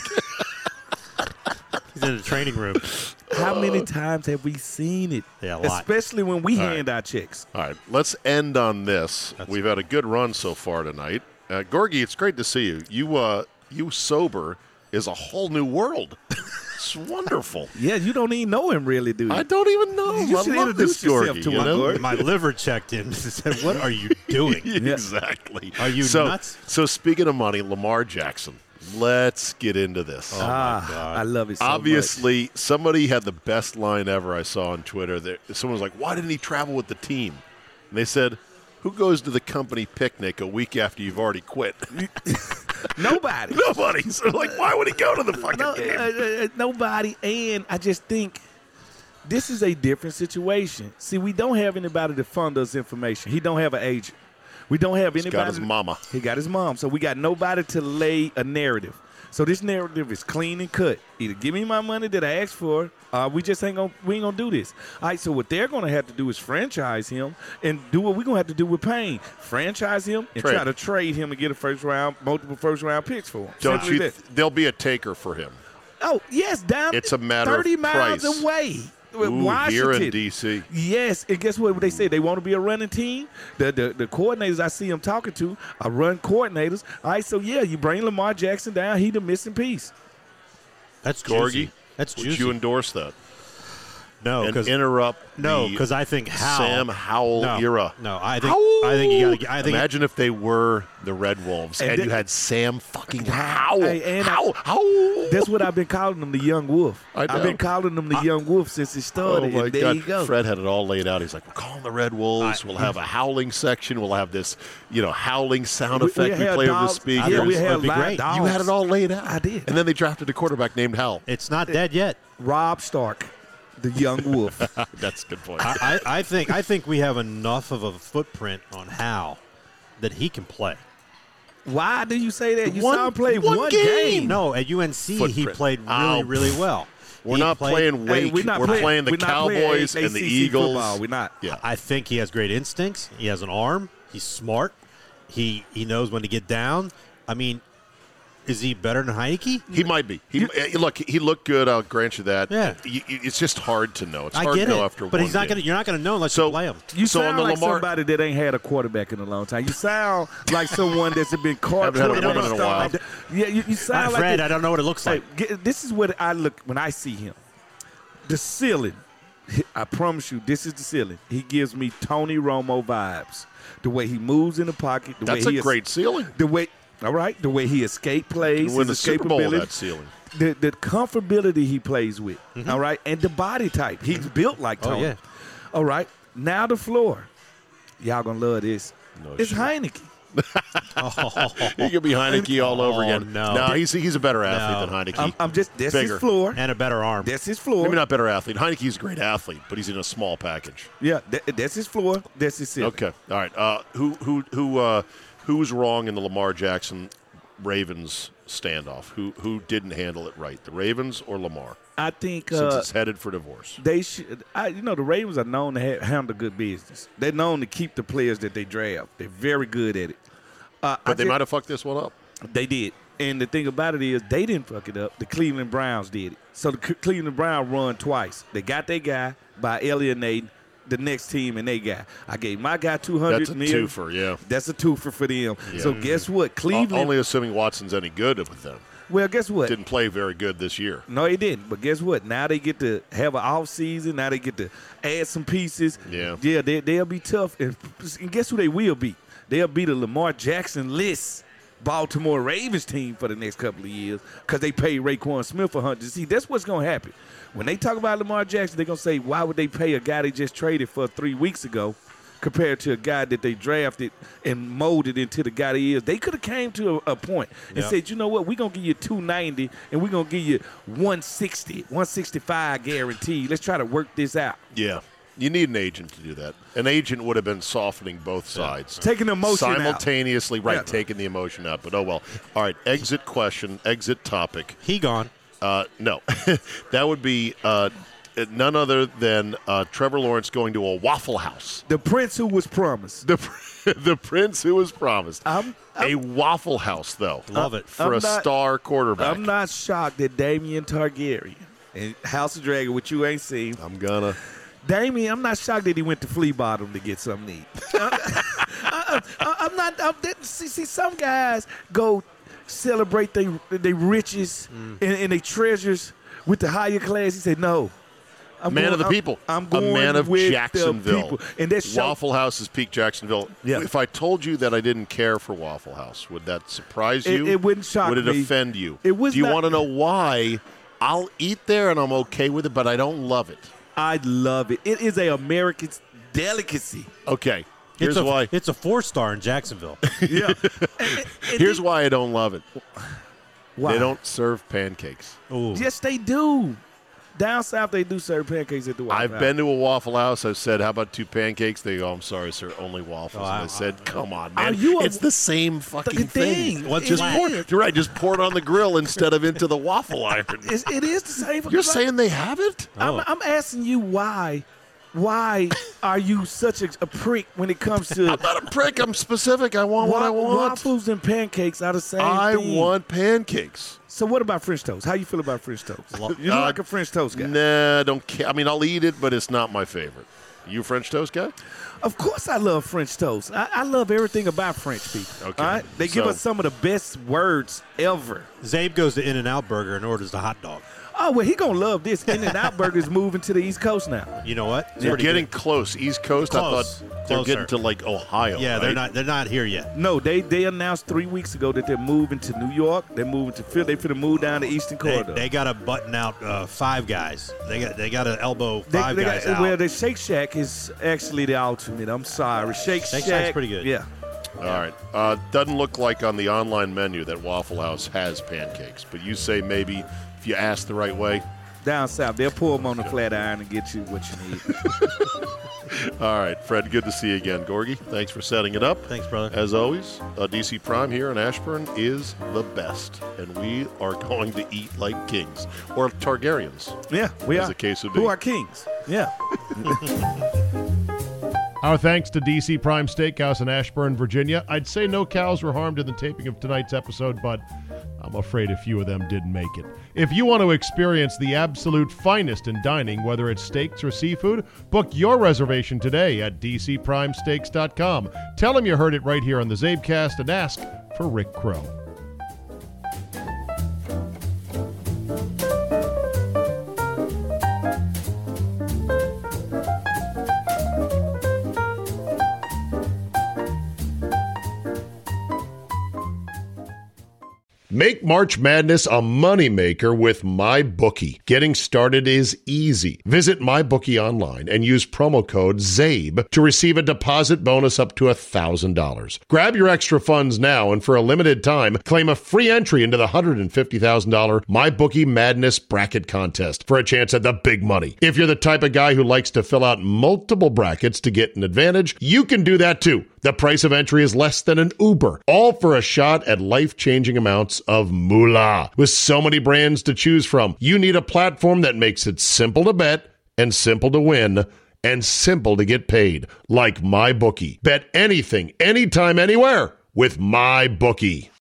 He's in a training room. How many times have we seen it? Yeah, a lot. Especially when we All right. hand out checks. all right. Let's end on this. We've had a good run so far tonight. Uh, Gorgie, it's great to see you. You uh, you sober is a whole new world. It's wonderful. Yeah, you don't even know him really, do you? I don't even know. You I should love introduce this yourself Gorgie, to you him, know? Gorgie. My liver checked in and said, "What are you doing?" Exactly. Are you so, nuts? So speaking of money, Lamar Jackson. Let's get into this. Oh, my ah, God. I love it so Obviously, somebody had the best line ever I saw on Twitter. That someone was like, "Why didn't he travel with the team?" And they said, "Who goes to the company picnic a week after you've already quit?" much. Nobody. Nobody. So, like, why would he go to the fucking No, game? uh, uh, nobody. And I just think this is a different situation. See, we don't have anybody to fund us information. He don't have an agent. We don't have He's anybody. got his mama. He got his mom. So we got nobody to lay a narrative. So this narrative is clean and cut. Either give me my money that I asked for, uh, we just ain't gonna we ain't gonna do this. All right. So what they're gonna have to do is franchise him and do what we're gonna have to do with Payne. Franchise him and Trade. try to trade him and get a first round, multiple first round picks for him. Don't Simply you? that. There'll be a taker for him. Oh yes, down. It's a matter of thirty miles price. away. Ooh, Washington. here in D C Yes, and guess what they say? They want to be a running team. The, the the coordinators I see them talking to are run coordinators. All right, so yeah, you bring Lamar Jackson down. He the missing piece. That's Gorgie, juicy. That's would juicy. you endorse that? no, And because interrupt no, the because I think Howell. Sam Howell no, era. No, I think I think you got to. I think Imagine if they were the Red Wolves and, And you then- had Sam fucking Howell. Hey, and I- Howell. Howell. That's what I've been calling them, the young wolf. I know. I've been calling them the young wolf since it Oh started. my and there God! you go. Fred had it all laid out. He's like, "We're calling the Red Wolves. I- we'll have a howling section. We'll have this, you know, howling sound We- effect we, we had play over the dogs. speakers." Yeah, we That'd had be live great. dogs. You had it all laid out. I did. And then they drafted a quarterback named Howell. it's not dead yet. Rob Stark, the young wolf. That's a good point. I, I, I think I think we have enough of a footprint on Hal that he can play. Why do you say that? You One- saw him play one one, game. game. No, at U N C he Footprint. played really, Oh, really well. We're He not played- playing Hey, Wake. we're not we're playing, playing the we're not playing Cowboys A- and the A C C Eagles. Football. We're not. Yeah. I think he has great instincts. He has an arm. He's smart. He he knows when to get down. I mean, is he better than Heineke? He might be. He eh, look. He looked good. I'll grant you that. Yeah. Y- y- It's just hard to know. It's I hard get to know it, after but one he's not game. gonna. You're not gonna know unless So- you play him. You So on sound the like Lamar- somebody that ain't had a quarterback in a long time. You sound like someone that's been caught. Haven't had a quarterback woman in a while. stuff. Yeah, you, you sound Uh, like Fred, that- I don't know what it looks Hey, like. get- this is what I look when I see him. The ceiling. I promise you, this is the ceiling. He gives me Tony Romo vibes. The way he moves in the pocket. The That's way a he great ceiling. The way, all right. The way he escape plays. Win the his Super Bowl with escapability. that ceiling. The, the comfortability he plays with, all right, and the body type. He's built like Oh, Tony. yeah. All right, now the floor. Y'all gonna love this. No it's shit. Heineke. He could be Heineke all over Oh, again. no. he's he's a better athlete No. than Heineke. I'm, I'm just that's Bigger. his floor. And a better arm. That's his floor. Maybe not better athlete. Heineke's a great athlete, but he's in a small package. Yeah, that, that's his floor. That's his ceiling. Okay, all right. Uh, who who who uh, who's wrong in the Lamar Jackson Ravens standoff? Who who didn't handle it right? The Ravens or Lamar? I think Since uh, it's headed for divorce. they should. I, you know, the Ravens are known to have, handle good business. They're known to keep the players that they draft. They're very good at it. Uh, But I they ju- might have fucked this one up. They did. And the thing about it is they didn't fuck it up. The Cleveland Browns did it. So the C- Cleveland Browns run twice. They got their guy by alienating the next team and they guy. I gave my guy two hundred That's a million. twofer, yeah. That's a twofer for them. Yeah. So guess what? O- Cleveland. only assuming Watson's any good with them. well, guess what? Didn't play very good this year. No, he didn't. But guess what? Now they get to have an off season. Now they get to add some pieces. Yeah. Yeah, they, they'll be tough. And, and guess who they will beat? They'll beat a Lamar Jackson list Baltimore Ravens team for the next couple of years because they paid Raekwon Smith for one hundred. See, that's what's going to happen. When they talk about Lamar Jackson, they're going to say, why would they pay a guy they just traded for three weeks ago compared to a guy that they drafted and molded into the guy he is? They could have came to a, a point and Yep. said, you know what, we're going to give you two ninety and we're going to give you one sixty, one sixty-five guaranteed. Let's try to work this out. Yeah. You need an agent to do that. An agent would have been softening both sides. Taking the emotion out. Simultaneously, right, Yeah. taking the emotion out. But oh well. All right, exit question, exit topic. He gone. Uh, no. That would be uh, none other than uh, Trevor Lawrence going to a Waffle House. The prince who was promised. The the prince who was promised. I'm- I'm- a Waffle House, though. Love it. For I'm a not- star quarterback. I'm not shocked that Damian Targaryen and House of Dragon, which you ain't seen, I'm gonna. Damien, I'm not shocked that he went to Flea Bottom to get something to eat. I, I, I, I'm not. I'm, see, see, some guys go celebrate their their riches Mm. and, and their treasures with the higher class. He said, "No, I'm Man going, of the I'm- people. I'm, going a man of with Jacksonville. the people." And that show, Waffle House is peak Jacksonville. Yeah. If I told you that I didn't care for Waffle House, would that surprise It- you? it wouldn't shock Would it me. offend you? It was Do you not- want to know why? I'll eat there and I'm okay with it, but I don't love it. I love it. It is a American delicacy. Okay. Here's it's a, why. It's a four star in Jacksonville. Yeah. And- and- and Here's they- why I don't love it. why? They don't serve pancakes. Ooh. Yes, they do. Down south, they do serve pancakes at the Waffle I've House. been to a Waffle House. I've said, "How about two pancakes?" They go, "I'm sorry, sir, only waffles." Oh, and I I- said, "Come on, Are man, you a- it's the same fucking thing. thing. Well, It just Pour, is. you're right. Just pour it on the grill instead of into the waffle iron." It's, it is the same. You're saying they have it? Oh. I'm, I'm asking you why. Why are you such a, a prick when it comes to I'm not a prick. I'm specific. I want what I wa- want. waffles and pancakes are the same I thing. want pancakes. So what about French toast? How you feel about French toast? You look Uh, like a French toast guy. Nah, don't care. I mean, I'll eat it, but it's not my favorite. You a French toast guy? Of course, I love French toast. I, I love everything about French people. Okay. All right? They give So- us some of the best words ever. Zabe goes to In-N-Out Burger and orders the hot dog. Oh well, he gonna love this. In-N-Out Burger's moving to the East Coast now. You know what? It's They're pretty getting good. close. East Coast, Close. I thought they're Closer. getting to like Ohio. Yeah, they're right? not. They're not here yet. No, they they announced three weeks ago that they're moving to New York. They're moving to Philly. They finna move down the Eastern They, Corridor. they got to button out uh, Five Guys. They got. They got to elbow They- Five they Guys got- out. Well, the Shake Shack is actually the ultimate. I'm sorry, Shake, Shake Shack. Shack's pretty good. Yeah. All right. Uh, doesn't look like on the online menu that Waffle House has pancakes, but you say maybe if you ask the right way. Down south, they'll pull them on the flat iron and get you what you need. All right, Fred, good to see you again. Gorgie, thanks for setting it up. Thanks, brother. As always, uh, D C Prime here in Ashburn is the best, and we are going to eat like kings, or Targaryens. Yeah, we As are. the case would be. Who are kings? Yeah. Our thanks to D C Prime Steakhouse in Ashburn, Virginia. I'd say no cows were harmed in the taping of tonight's episode, but I'm afraid a few of them didn't make it. If you want to experience the absolute finest in dining, whether it's steaks or seafood, book your reservation today at d c prime steaks dot com. Tell them you heard it right here on the Zabecast and ask for Rick Crow. Make March Madness a moneymaker with MyBookie. Getting started is easy. Visit MyBookie online and use promo code ZABE to receive a deposit bonus up to one thousand dollars. Grab your extra funds now and for a limited time, claim a free entry into the one hundred fifty thousand dollars MyBookie Madness Bracket Contest for a chance at the big money. If you're the type of guy who likes to fill out multiple brackets to get an advantage, you can do that too. The price of entry is less than an Uber, all for a shot at life-changing amounts of moolah. With so many brands to choose from, you need a platform that makes it simple to bet and simple to win and simple to get paid, like MyBookie. Bet anything, anytime, anywhere with MyBookie.